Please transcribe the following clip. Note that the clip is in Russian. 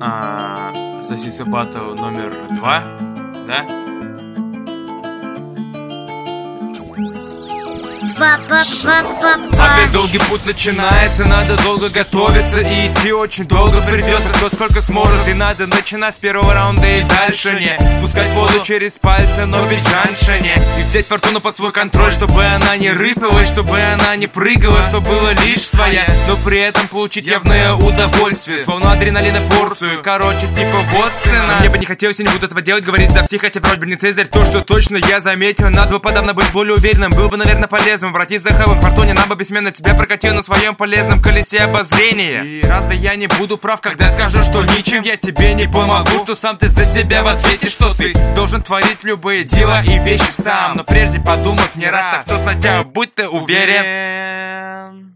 Сосиска Батл номер 2, да? Опять долгий путь начинается, надо долго готовиться и идти очень долго придется, кто сколько сможет. И надо начинать с первого раунда и дальше не пускать воду через пальцы, но без жаншения. И взять фортуну под свой контроль, чтобы она не рыпалась, чтобы она не прыгала, чтобы было лишь твоя, но при этом получить явное удовольствие, словно адреналина порцию. Короче, типа вот цена. Мне бы не хотелось, я не буду этого делать, говорить за всех, хотя вроде бы не Цезарь. То, что точно я заметил, надо бы подавно быть более уверенным. Было бы, наверное, полезным обратиться за хавом к фортуне, нам бы бессменно тебя прокатил на своем полезном колесе обозрения. И разве я не буду прав, когда скажу, что ничем я тебе не помогу, что сам ты за себя в ответе, что ты должен творить любые дела и вещи сам. Но прежде подумав не раз, так что сначала будь ты уверен.